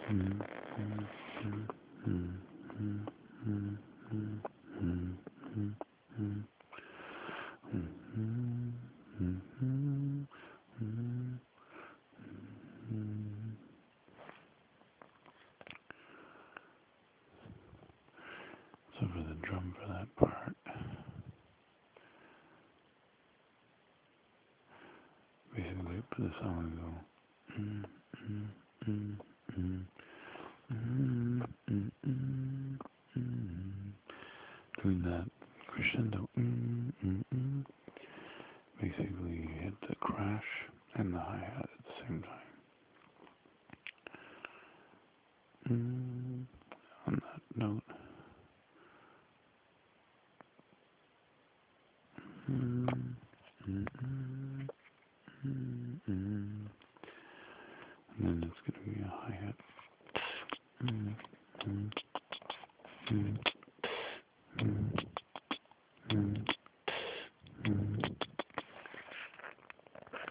So for the drum for that part, basically for the song we go mm, mm, mm, mm, mm, mm, mm, mm. Doing that crescendo basically you hit the crash and the hi-hat at the same time. On that note, mm, mm, mm, and then it's going to be a hi-hat. Mm, mm, mm.